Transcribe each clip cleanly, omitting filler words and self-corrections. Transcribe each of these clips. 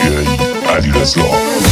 علیرضا.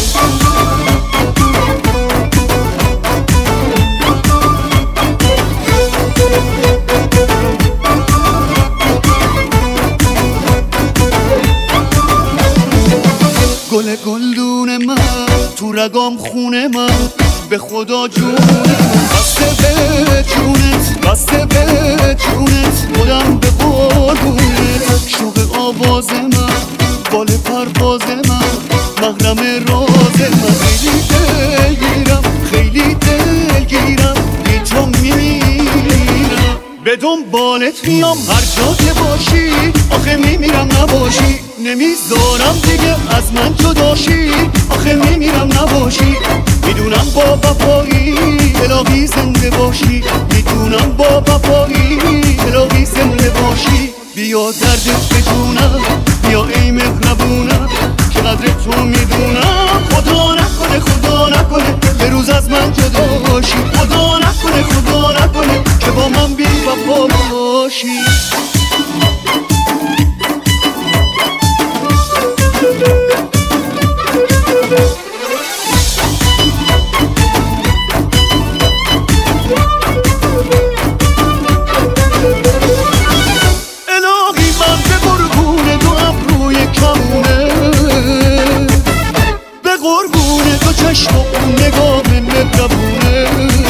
گل گلدون من تو رگام خونه من، به خدا جون بسته به جونت، بسته به جونت، خودم به قربونت. شوق آواز من، بال پرواز من، محرم راز من. خیلی دلگیرم، خیلی دلگیرم، بی تو میمیرم. به دنبالت میام هر جا که باشی، آخه میمیرم نباشی. نمیذارم دیگه از من جداشی، آخه میمیرم نباشی. میدونم با وفایی الهی زنده باشی، میدونم با وفایی الهی زنده باشی. بیا دردت بدونم، بیا ای مهربونم، چقدر تو میدونم. خدا نکنه، خدا نکنه یه روز از من جدا باشی. خدا نکنه، خدا نکنه که با من بی وفا باشی. چشم و اون نگاه مهربونه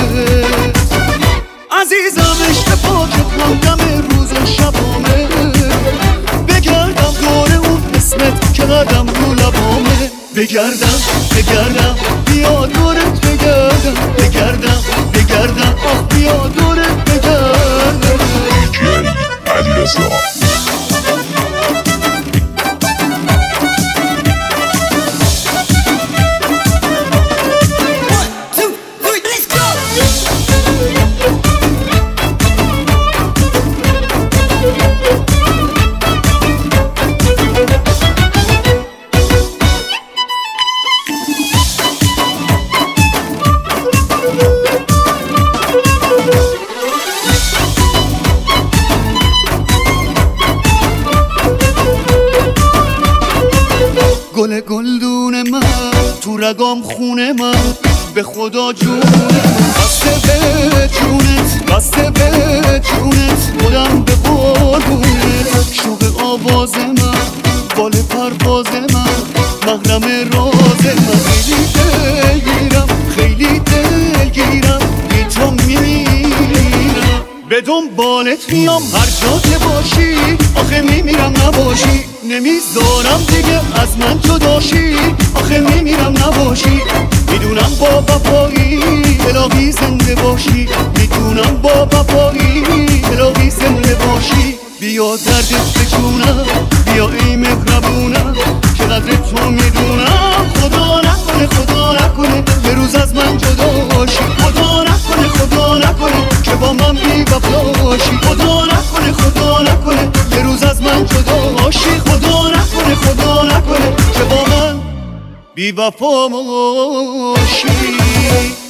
عزیزم، عشق پاکت همدم روز و شبامه. بگردم دور اون اسمت که قدم رو لبامه. بگردم بگردم بیا دورت بگردم، بگردم بگردم آخ بیا دورت بگردم. علیرضا. گل گلدون من تو رگام خونه من، به خدا جون بسته به جونت، بسته به جونت، خودم به قربونت. شوق آواز من، بال پرواز من، محرم راز من. خیلی دلگیرم، خیلی دلگیرم، بی تو میمیرم. به دنبالت میام هر جا که باشی، آخه میمیرم نباشی. نمیذارم دیگه از من جداشی، آخه میمیرم نباشی. میدونم با وفایی الهی زنده باشی، میدونم با وفایی الهی زنده باشی. بیا دردت بجونم، بیا ای مهربونم، چقدر تو میدونم. خدا نکنه، خدا نکنه یه روز از من جدا باشی. خدا نکنه، خدا نکنه که با من بی وفا باشی. خدا نکنه، خدا نکنه یه روز از من جدا باشی. خدا نکنه، خدا نکنه که با من بی وفا باشی.